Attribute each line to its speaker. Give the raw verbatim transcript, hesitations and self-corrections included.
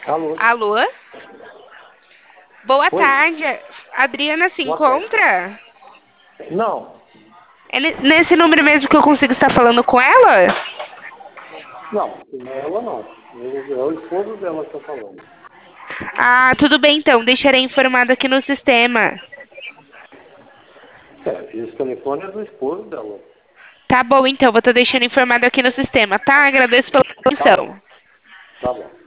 Speaker 1: Alô?
Speaker 2: Alô? Boa
Speaker 1: Oi,
Speaker 2: tarde. A Adriana se
Speaker 1: boa tarde.
Speaker 2: encontra?
Speaker 1: Não,
Speaker 2: É ne- nesse número mesmo que eu consigo estar falando com ela?
Speaker 1: não, não é ela não. É o esposo dela que está falando.
Speaker 2: Ah, tudo bem então. Deixarei informado aqui no sistema.
Speaker 1: É, esse telefone é do esposo dela.
Speaker 2: Tá bom então, vou estar deixando informado aqui no sistema, tá? Agradeço pela
Speaker 1: Tá bom,
Speaker 2: atenção.
Speaker 1: tá bom.